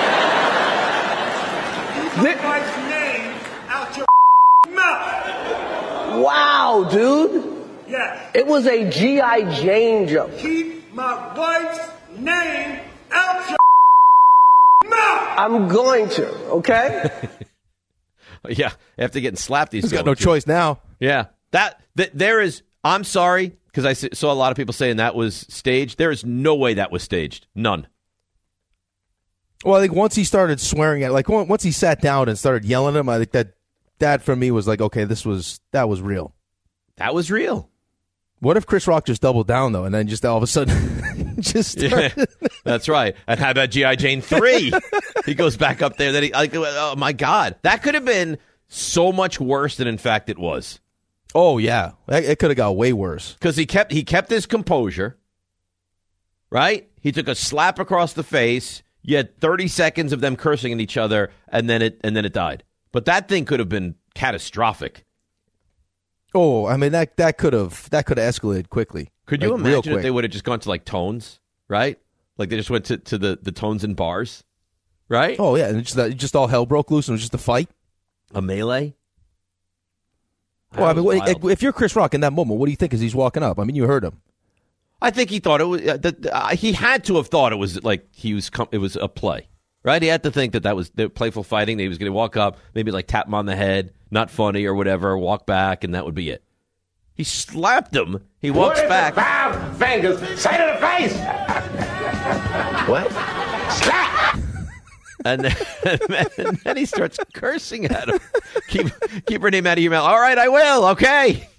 Keep my wife's name out your mouth. Wow, dude. Yes. It was a G I. Jane joke. Keep my wife's name out your mouth. I'm going to, okay? Yeah, after getting slapped, he's He's got no choice now. Yeah, that, that there is. I'm sorry because I saw a lot of people saying that was staged. There is no way that was staged. None. Well, I think once he started swearing at, like once he sat down and started yelling at him, I think that that for me was like, okay, this was that was real. That was real. What if Chris Rock just doubled down though, and then just all of a sudden just started... Yeah, that's right. And how about G I. Jane three? He goes back up there. That he, like, oh my God, that could have been so much worse than in fact it was. Oh yeah, it could have got way worse because he kept he kept his composure. Right? He took a slap across the face. You had thirty seconds of them cursing at each other, and then it and then it died. But that thing could have been catastrophic. Oh, I mean that that could have that could have escalated quickly. Could you like, imagine if they would have just gone to like tones, right? Like they just went to, to the, the tones and bars, right? Oh yeah, and just just all hell broke loose and it was just a fight, a melee. Well, I mean, what, if you're Chris Rock in that moment, what do you think as he's walking up? I mean, you heard him. I think he thought it was. Uh, that, uh, he had to have thought it was like he was. Com- it was a play, right? He had to think that that was the playful fighting. That he was going to walk up, maybe like tap him on the head, not funny or whatever, walk back, and that would be it. He slapped him. He walks back. Five fingers. Say to the face. What? Slap. And then, and, then, and then he starts cursing at him. Keep keep her name out of your mouth. All right, I will. Okay.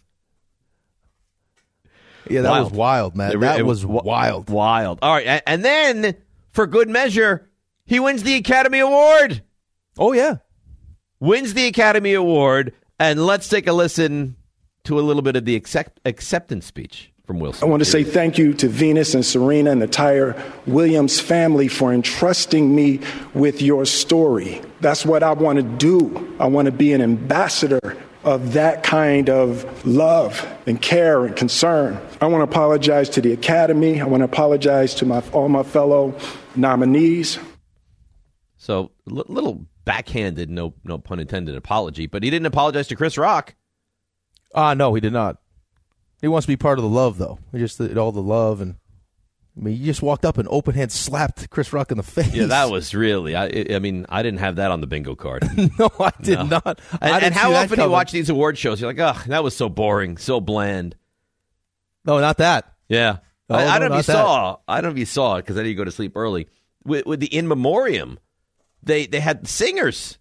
Yeah, that wild. was wild, man. It, that it, was wild. Wild. All right, and, and then for good measure, he wins the Academy Award. Oh yeah, wins the Academy Award, and let's take a listen to a little bit of the accept, acceptance speech from Will Smith. I want to say thank you to Venus and Serena and the entire Williams family for entrusting me with your story. That's what I want to do. I want to be an ambassador of that kind of love and care and concern. I want to apologize to the Academy. I want to apologize to my all my fellow nominees. So a l- little backhanded, no no pun intended, apology, but he didn't apologize to Chris Rock. Ah, uh, no, he did not. He wants to be part of the love, though. He just all the love, and I mean, he just walked up and open hand slapped Chris Rock in the face. Yeah, that was really. I, I mean, I didn't have that on the bingo card. No, I did no. not. And, I and how often do you watch these award shows? You're like, oh, that was so boring, so bland. No, not that. Yeah, no, I, I no, don't know if you that. saw. I don't know if you saw it because I didn't go to sleep early. With, with the in memoriam, they they had singers.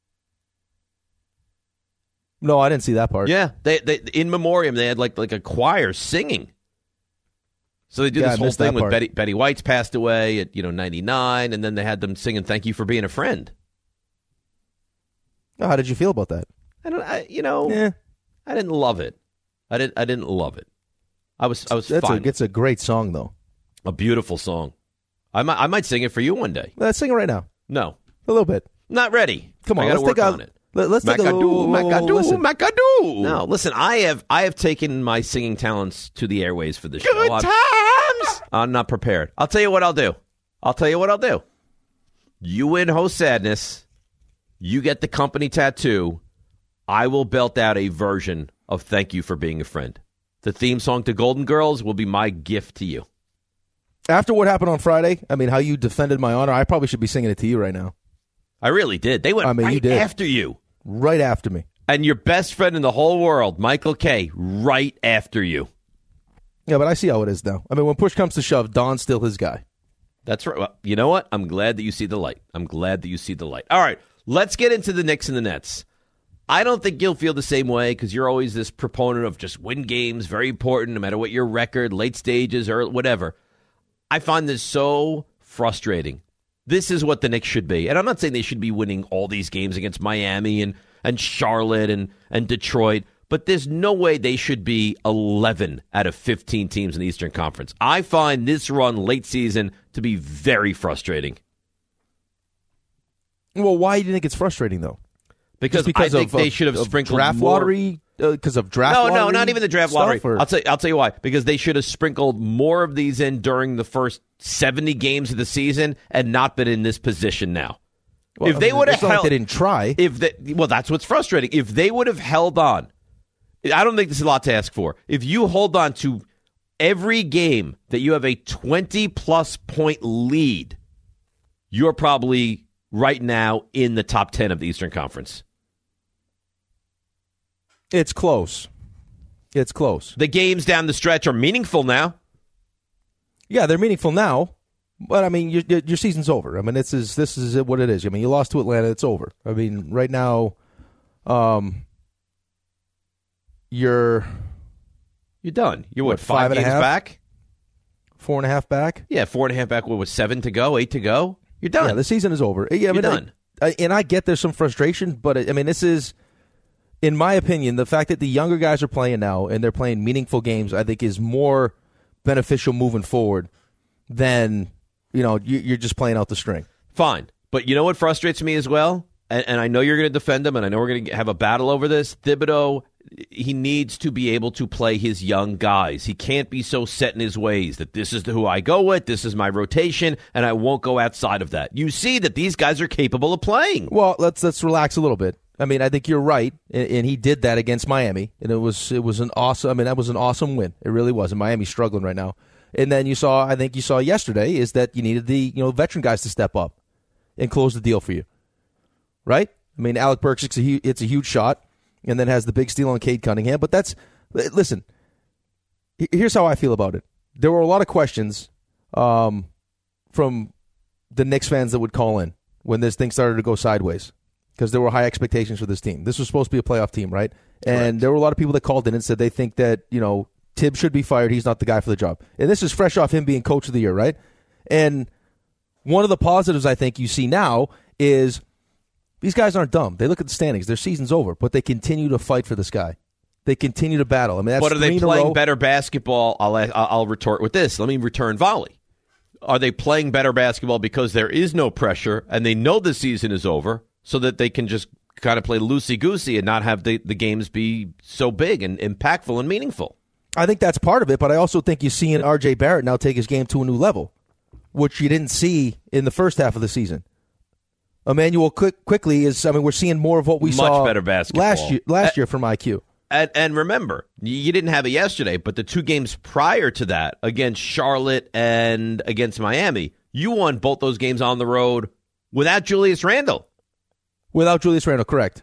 No, I didn't see that part. Yeah, they, they in memoriam they had like like a choir singing. So they did yeah, this whole thing with part. Betty Betty White's passed away at you know ninety-nine, and then they had them singing "Thank You for Being a Friend." Oh, how did you feel about that? I don't. I, you know, yeah. I didn't love it. I didn't. I didn't love it. I was. I was That's fine. A, it's a great song, though. A beautiful song. I might. I might sing it for you one day. Let's sing it right now. No, a little bit. Not ready. Come on, I gotta let's work take a, on it. Let, let's take a little. Macadoo, listen. Macadoo. No, listen. I have. I have taken my singing talents to the airways for this Good show. Good times. I'm not prepared. I'll tell you what I'll do. I'll tell you what I'll do. You win Host Sadness. You get the company tattoo. I will belt out a version of Thank You for Being a Friend. The theme song to Golden Girls will be my gift to you. After what happened on Friday, I mean, how you defended my honor, I probably should be singing it to you right now. I really did. They went I mean, right you did. after you. Right after me. And your best friend in the whole world, Michael Kay, right after you. Yeah, but I see how it is now. I mean, when push comes to shove, Don's still his guy. That's right. Well, you know what? I'm glad that you see the light. I'm glad that you see the light. All right, let's get into the Knicks and the Nets. I don't think you'll feel the same way because you're always this proponent of just win games, very important, no matter what your record, late stages, or whatever. I find this so frustrating. This is what the Knicks should be. And I'm not saying they should be winning all these games against Miami and, and Charlotte and, and Detroit, but there's no way they should be eleven out of fifteen teams in the Eastern Conference. I find this run late season to be very frustrating. Well, why do you think it's frustrating, though? Because, because I think of, they of, should have of sprinkled draft more. lottery because of draft. No, lottery no, not even the draft stuff, lottery. or- I'll tell you, I'll tell you why. Because they should have sprinkled more of these in during the first seventy games of the season and not been in this position now. Well, if they would have it's not like held, they didn't try. If they, well, that's what's frustrating. If they would have held on, I don't think this is a lot to ask for. If you hold on to every game that you have a twenty-plus point lead, you're probably right now in the top ten of the Eastern Conference. It's close. It's close. The games down the stretch are meaningful now. Yeah, they're meaningful now, but I mean, your, your season's over. I mean, this is this is what it is. I mean, you lost to Atlanta. It's over. I mean, right now, um, you're you're done. You're what, what five, five and a games half back? Four and a half back? Yeah, four and a half back. What was seven to go? Eight to go? You're done. Yeah, the season is over. Yeah, I mean, You're done. I, I, and I get there's some frustration, but I mean, this is, in my opinion, the fact that the younger guys are playing now and they're playing meaningful games, I think, is more beneficial moving forward than, you know, you, you're just playing out the string. Fine. But you know what frustrates me as well? And, and I know you're going to defend him, and I know we're going to have a battle over this. Thibodeau, he needs to be able to play his young guys. He can't be so set in his ways that this is who I go with, this is my rotation, and I won't go outside of that. You see that these guys are capable of playing. Well, let's let's relax a little bit. I mean, I think you're right, and, and he did that against Miami, and it was it was an awesome. I mean, that was an awesome win. It really was. And Miami's struggling right now. And then you saw, I think you saw yesterday, is that you needed the you know veteran guys to step up and close the deal for you, right? I mean, Alec Burks, it's a, hu- it's a huge shot, and then has the big steal on Cade Cunningham. But that's listen. Here's how I feel about it. There were a lot of questions um, from the Knicks fans that would call in when this thing started to go sideways, because there were high expectations for this team. This was supposed to be a playoff team, right? And Correct. there were a lot of people that called in and said they think that, you know, Tibbs should be fired. He's not the guy for the job. And this is fresh off him being coach of the year, right? And one of the positives I think you see now is these guys aren't dumb. They look at the standings. Their season's over, but they continue to fight for this guy. They continue to battle. I mean, that's But are three they in a playing row. better basketball? I'll, I'll retort with this. Let me return volley. Are they playing better basketball because there is no pressure and they know the season is over so that they can just kind of play loosey-goosey and not have the, the games be so big and impactful and meaningful? I think that's part of it, but I also think you see in R J Barrett now take his game to a new level, which you didn't see in the first half of the season. Emmanuel quick, quickly is, I mean, we're seeing more of what we Much saw better basketball. last year, last Uh, year from I Q. And, and remember, you didn't have it yesterday, but the two games prior to that against Charlotte and against Miami, you won both those games on the road without Julius Randle. Without Julius Randle, correct.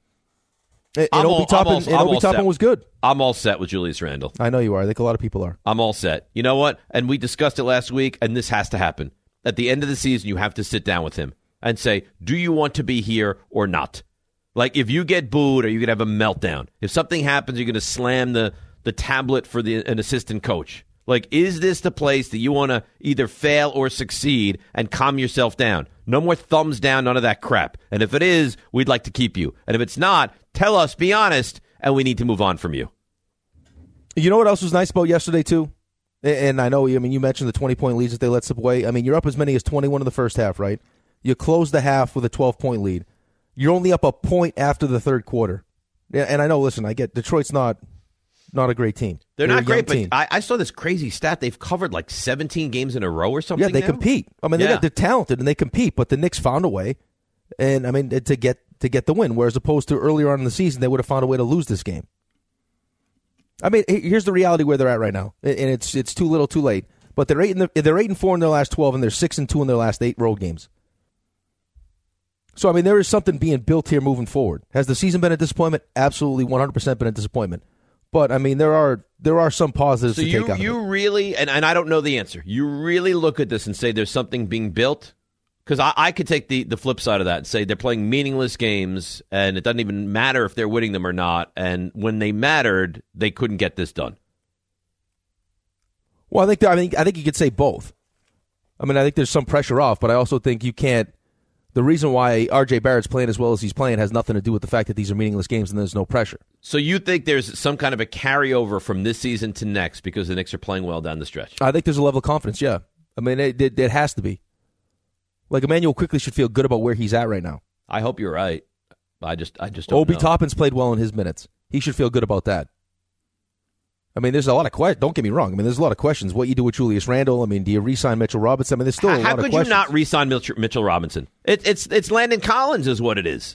And, I'm and all- Obi Toppin, I'm all- and I'm Obi all Toppin set. was good. I'm all set with Julius Randle. I know you are. I think a lot of people are. I'm all set. You know what? And we discussed it last week, and this has to happen. At the end of the season, you have to sit down with him and say, do you want to be here or not? Like, if you get booed, are you going to have a meltdown? If something happens, you're going to slam the, the tablet for the an assistant coach. Like, is this the place that you want to either fail or succeed and calm yourself down? No more thumbs down, none of that crap. And if it is, we'd like to keep you. And if it's not, tell us, be honest, and we need to move on from you. You know what else was nice about yesterday, too? And I know, I mean, you mentioned the twenty-point leads that they let slip away. I mean, you're up as many as twenty-one in the first half, right? You close the half with a twelve-point lead. You're only up a point after the third quarter. Yeah, and I know, listen, I get Detroit's not not a great team. They're, They're not a great, young but team. I, I saw this crazy stat. They've covered like seventeen games in a row or something. Yeah, they now? compete. I mean, they Yeah. got, they're talented and they compete, but the Knicks found a way, and I mean, to get to get the win. Whereas opposed to earlier on in the season, they would have found a way to lose this game. I mean, here's the reality where they're at right now, and it's it's too little, too late. But they're eight in the, they're eight and four in their last twelve, and they're six and two in their last eight road games. So I mean, there is something being built here moving forward. Has the season been a disappointment? Absolutely, one hundred percent been a disappointment. But I mean, there are there are some positives So to you take out of you it. really, and, and I don't know the answer, you really look at this and say there's something being built? Because I, I could take the, the flip side of that and say they're playing meaningless games, and it doesn't even matter if they're winning them or not, and when they mattered, they couldn't get this done. Well, I think I think I think you could say both. I mean, I think there's some pressure off, but I also think you can't. The reason why R J Barrett's playing as well as he's playing has nothing to do with the fact that these are meaningless games and there's no pressure. So you think there's some kind of a carryover from this season to next because the Knicks are playing well down the stretch? I think there's a level of confidence, yeah. I mean, it, it, it has to be. Like, Emmanuel quickly should feel good about where he's at right now. I hope you're right. I just I just don't Obi know. Toppin's played well in his minutes. he should feel good about that. I mean, there's a lot of questions. Don't get me wrong. I mean, there's a lot of questions. What you do with Julius Randle? I mean, do you re-sign Mitchell Robinson? I mean, there's still a How lot of questions. How could you not re-sign Mitchell, Mitchell Robinson? It, it's it's Landon Collins is what it is.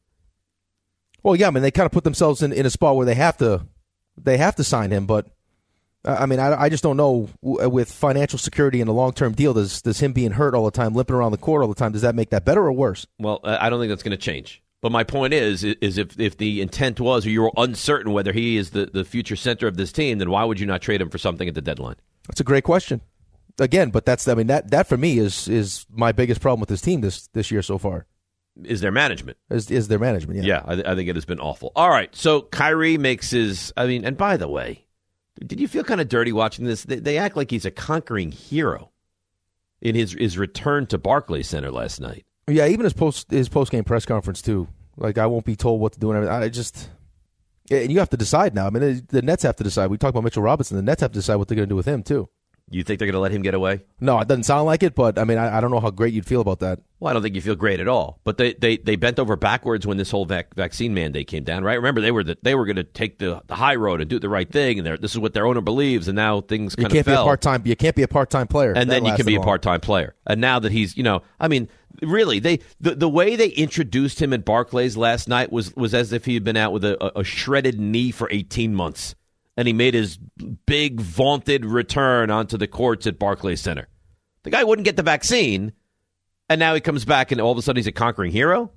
Well, yeah, I mean, they kind of put themselves in, in a spot where they have to they have to sign him. But, uh, I mean, I, I just don't know with financial security and a long-term deal, does, does him being hurt all the time, limping around the court all the time, does that make that better or worse? Well, I don't think that's going to change. But my point is, is if, if the intent was, or you were uncertain whether he is the, the future center of this team, then why would you not trade him for something at the deadline? That's a great question. Again, but that's I mean that that for me is is my biggest problem with this team this this year so far. Is their management? Is is their management? Yeah, yeah. I, th- I think it has been awful. All right, so Kyrie makes his. I mean, and by the way, did you feel kind of dirty watching this? They, they act like he's a conquering hero in his his return to Barclays Center last night. Yeah, even his post his post game press conference too. Like, I won't be told what to do and everything. I just, and you have to decide now. I mean, the Nets have to decide. We talked about Mitchell Robinson. The Nets have to decide what they're going to do with him too. You think they're going to let him get away? No, it doesn't sound like it, but I mean, I, I don't know how great you'd feel about that. Well, I don't think you feel great at all. But they, they, they bent over backwards when this whole vac- vaccine mandate came down, right? Remember, they were the, they were going to take the, the high road and do the right thing, and this is what their owner believes, and now things kind you can't of fell. Be a part-time, you can't be a part-time player. And that then you can be long. a part-time player. And now that he's, you know, I mean, really, they the, the way they introduced him at Barclays last night was, was as if he had been out with a, a shredded knee for eighteen months. And he made his big, vaunted return onto the courts at Barclays Center. The guy wouldn't get the vaccine, and now he comes back, and all of a sudden he's a conquering hero?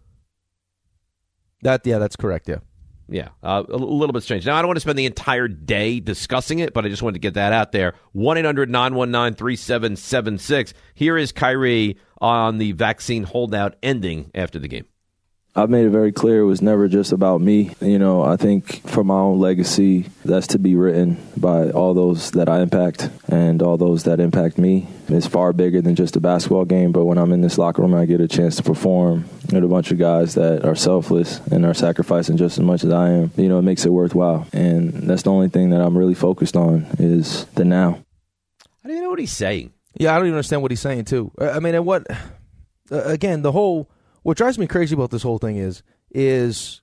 That Yeah, that's correct, yeah. Yeah, uh, a little bit strange. Now, I don't want to spend the entire day discussing it, but I just wanted to get that out there. one eight hundred nine one nine three seven seven six. Here is Kyrie on the vaccine holdout ending after the game. I've made it very clear it was never just about me. You know, I think for my own legacy, that's to be written by all those that I impact and all those that impact me. It's far bigger than just a basketball game, but when I'm in this locker room, I get a chance to perform with a bunch of guys that are selfless and are sacrificing just as much as I am. You know, it makes it worthwhile. And that's the only thing that I'm really focused on is the now. I don't even know what he's saying. Yeah, I don't even understand what he's saying, too. I mean, and what, uh, again, the whole... What drives me crazy about this whole thing is, is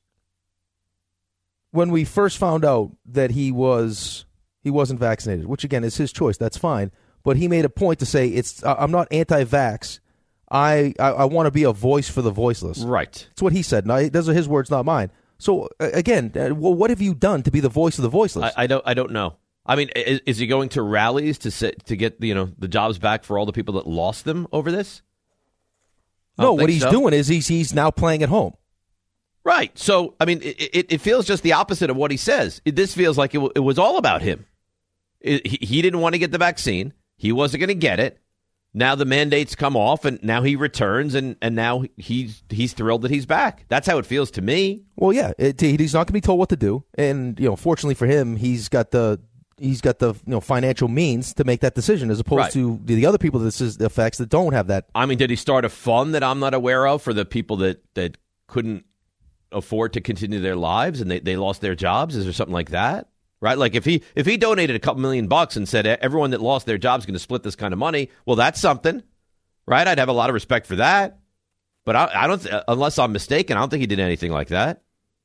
when we first found out that he was he wasn't vaccinated, which again is his choice, that's fine. But he made a point to say, "It's I'm not anti-vax. I I, I want to be a voice for the voiceless." Right. That's what he said. Now, those are his words, not mine. So uh, again, uh, well, what have you done to be the voice of the voiceless? I, I don't. I don't know. I mean, is, is he going to rallies to sit, to get you know the jobs back for all the people that lost them over this? No, what he's so. doing is he's he's now playing at home. Right. So, I mean, it, it, it feels just the opposite of what he says. It, this feels like it, w- it was all about him. It, he, he didn't want to get the vaccine. He wasn't going to get it. Now the mandates come off, and now he returns, and, and now he's he's thrilled that he's back. That's how it feels to me. Well, yeah, it, he's not going to be told what to do, and you know, fortunately for him, he's got the he's got the you know financial means to make that decision, as opposed right. to the other people that this is, affects that don't have that. I mean, did he start a fund that I'm not aware of for the people that, that couldn't afford to continue their lives and they, they lost their jobs? Is there something like that? Right? Like if he if he donated a couple million bucks and said everyone that lost their jobs is going to split this kind of money, well, that's something, right? I'd have a lot of respect for that. But I, I don't, th- unless I'm mistaken, I don't think he did anything like that.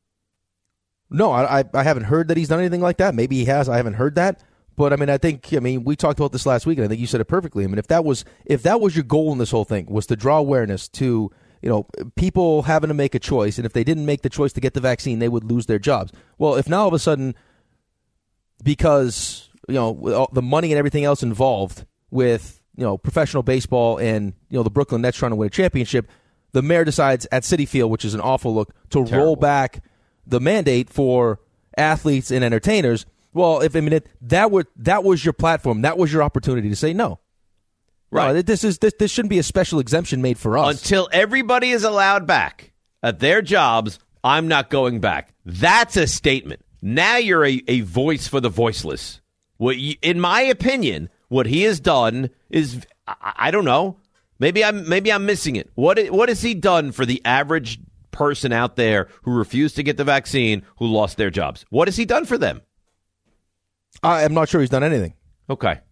No, I, I haven't heard that he's done anything like that. Maybe he has. I haven't heard that. But I mean, I think I mean we talked about this last week, and I think you said it perfectly. I mean, if that was if that was your goal in this whole thing, was to draw awareness to you know people having to make a choice, and if they didn't make the choice to get the vaccine, they would lose their jobs. Well, if now all of a sudden, because you know the money and everything else involved with you know professional baseball and you know the Brooklyn Nets trying to win a championship, the mayor decides at Citi Field, which is an awful look, to Terrible. roll back the mandate for athletes and entertainers. Well, if I mean it, that were that was your platform, that was your opportunity to say no. Right. No, this is this this shouldn't be a special exemption made for us. Until everybody is allowed back at their jobs, I'm not going back. That's a statement. Now you're a, a voice for the voiceless. What you, in my opinion, what he has done is I, I don't know. Maybe I'm maybe I'm missing it. What what has he done for the average person out there who refused to get the vaccine, who lost their jobs? What has he done for them? I am not sure he's done anything. Okay.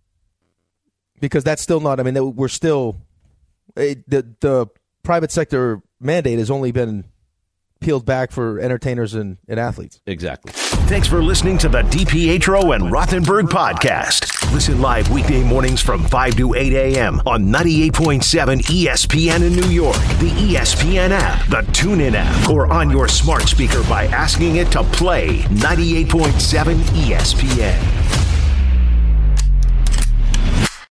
Because that's still not, I mean, we're still, the the private sector mandate has only been peeled back for entertainers and, and athletes. Exactly. Thanks for listening to the DiPietro and Rothenberg podcast. Listen live weekday mornings from five to eight a.m. on ninety-eight point seven E S P N in New York, the E S P N app, the TuneIn app, or on your smart speaker by asking it to play ninety-eight point seven E S P N.